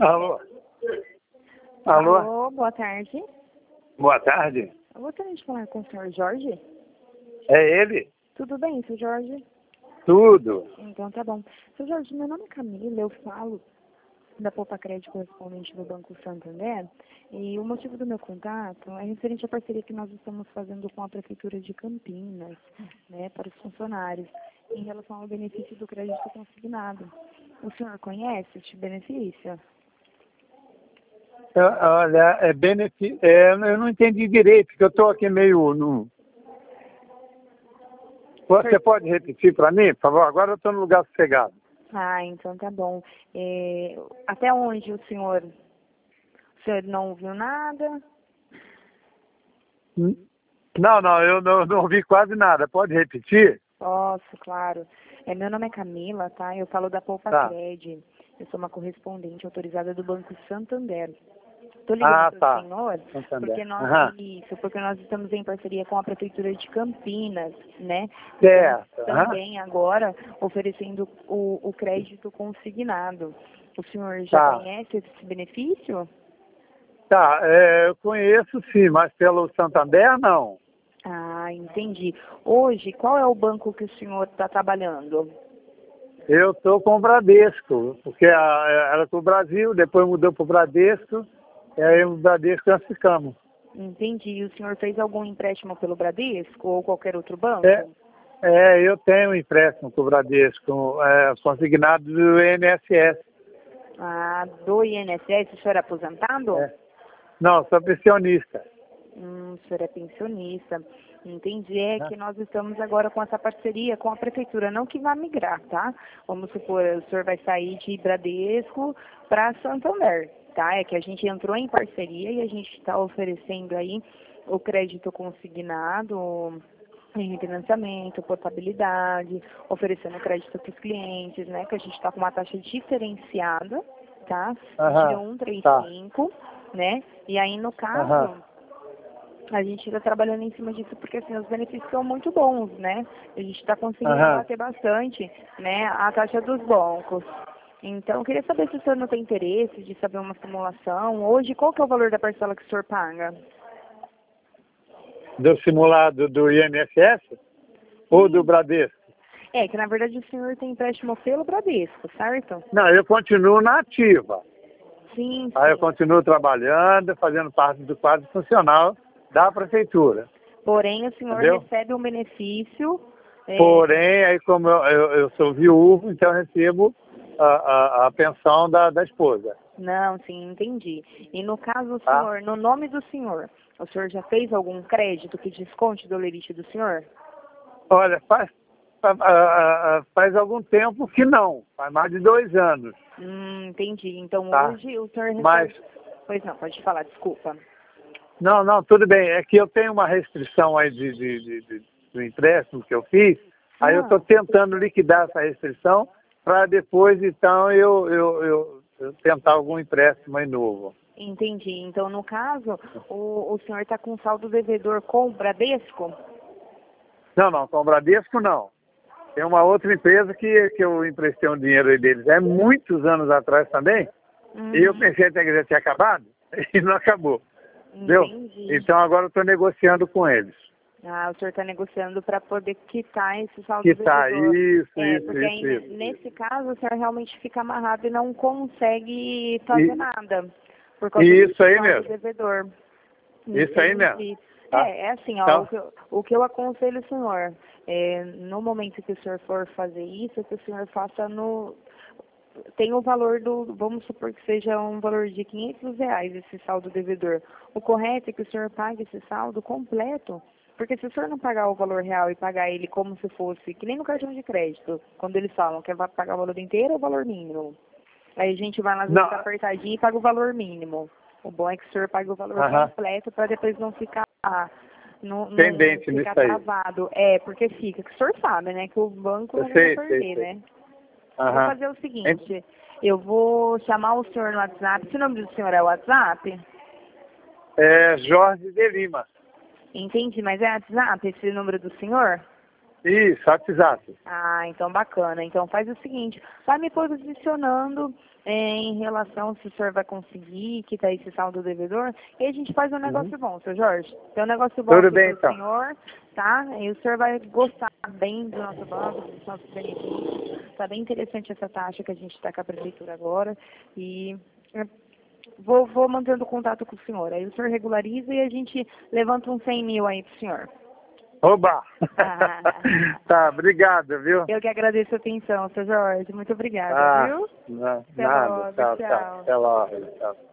Alô? Alô? Alô, boa tarde. Boa tarde. Eu gostaria de falar com o senhor Jorge. É ele? Tudo bem, senhor Jorge? Tudo. Então tá bom. Senhor Jorge, meu nome é Camila, eu falo da Poupa Crédito correspondente do Banco Santander, e o motivo do meu contato é referente à parceria que nós estamos fazendo com a Prefeitura de Campinas, né, para os funcionários, em relação ao benefício do crédito consignado. O senhor conhece este benefício? Olha, eu não entendi direito, porque eu estou aqui meio no... Você pode repetir para mim, por favor? Agora eu estou no lugar sossegado. Ah, então tá bom. Até onde o senhor não ouviu nada? Não, eu não ouvi quase nada. Pode repetir? Posso, claro. Meu nome é Camila, tá? Eu falo da Poupa Tá. Crédito. Eu sou uma correspondente autorizada do Banco Santander. Estou ligando para o senhor porque nós estamos em parceria com a Prefeitura de Campinas, né? Certo. Então, também agora oferecendo o crédito consignado. O senhor já conhece esse benefício? Tá, eu conheço sim, mas pelo Santander não. Ah, entendi. Hoje, qual é o banco que o senhor está trabalhando? Eu estou com o Bradesco, porque era com o Brasil, depois mudou para o Bradesco, e aí o Bradesco nós ficamos. Entendi. E o senhor fez algum empréstimo pelo Bradesco ou qualquer outro banco? Eu tenho um empréstimo com o Bradesco, consignado do INSS. Ah, do INSS? O senhor é aposentado? Não, sou pensionista. O senhor é pensionista. Entendi. Que nós estamos agora com essa parceria com a Prefeitura, não que vá migrar, tá? Vamos supor, o senhor vai sair de Bradesco para Santander, tá? É que a gente entrou em parceria e a gente está oferecendo aí o crédito consignado em refinanciamento, portabilidade, oferecendo crédito para os clientes, né? Que a gente está com uma taxa diferenciada, tá? De 1,35, né? E aí, no caso, a gente está trabalhando em cima disso porque, assim, os benefícios são muito bons, né? A gente está conseguindo bater bastante, né, a taxa dos bancos. Então, eu queria saber se o senhor não tem interesse de saber uma simulação. Hoje, qual que é o valor da parcela que o senhor paga? Do simulado do INSS ou do Bradesco? Que na verdade o senhor tem empréstimo pelo Bradesco, certo? Não, eu continuo na ativa. Sim. Aí eu continuo trabalhando, fazendo parte do quadro funcional da Prefeitura. Porém, o senhor recebe um benefício... Porém, aí como eu sou viúvo, então eu recebo a pensão da esposa. Não, sim, entendi. E no caso, o senhor, no nome do senhor, o senhor já fez algum crédito que desconte do limite do senhor? Olha, faz algum tempo que não, faz mais de 2 anos. Entendi. Então hoje o senhor recebe... Pois não, pode falar, desculpa. Não, tudo bem. É que eu tenho uma restrição aí do empréstimo que eu fiz, aí eu estou tentando liquidar essa restrição para depois, então, eu tentar algum empréstimo aí novo. Entendi. Então, no caso, o senhor está com saldo devedor com o Bradesco? Não, com o Bradesco não. Tem uma outra empresa que eu emprestei um dinheiro aí deles muitos anos atrás também, e eu pensei até que já tinha acabado, e não acabou. Entendeu? Então agora eu estou negociando com eles. Ah, o senhor está negociando para poder quitar esse saldo devedor. Porque aí, nesse caso, o senhor realmente fica amarrado e não consegue fazer nada. Por causa do saldo devedor. Isso aí mesmo. Assim, ó, o que eu aconselho o senhor, no momento que o senhor for fazer isso, que o senhor faça tem o valor vamos supor que seja um valor de R$500 esse saldo devedor. O correto é que o senhor pague esse saldo completo, porque se o senhor não pagar o valor real e pagar ele como se fosse, que nem no cartão de crédito, quando eles falam que vai pagar o valor inteiro ou o valor mínimo. Aí a gente vai lá, às vezes, apertadinho e paga o valor mínimo. O bom é que o senhor pague o valor completo para depois não ficar... pendente não ficar travado. Porque fica, que o senhor sabe, né, que o banco não vai perder, né? Vou fazer o seguinte, eu vou chamar o senhor no WhatsApp. Se o nome do senhor é WhatsApp? É Jorge de Lima. Entendi, mas é WhatsApp esse número do senhor? Isso, WhatsApp. Ah, então bacana. Então faz o seguinte, vai me posicionando em relação se o senhor vai conseguir quitar esse saldo devedor, e a gente faz um negócio bom, seu Jorge. Tem um negócio bom Tudo aqui bem, pro então. senhor, tá? E o senhor vai gostar bem do nosso banco, dos nossos benefícios. Tá bem interessante essa taxa que a gente está com a prefeitura agora. E vou mantendo contato com o senhor. Aí o senhor regulariza e a gente levanta uns 100 mil aí pro senhor. Oba! Tá, obrigado, viu? Eu que agradeço a atenção, seu Jorge. Muito obrigada, viu? Até Nada, logo, tchau, tchau. tchau. Até logo, tchau.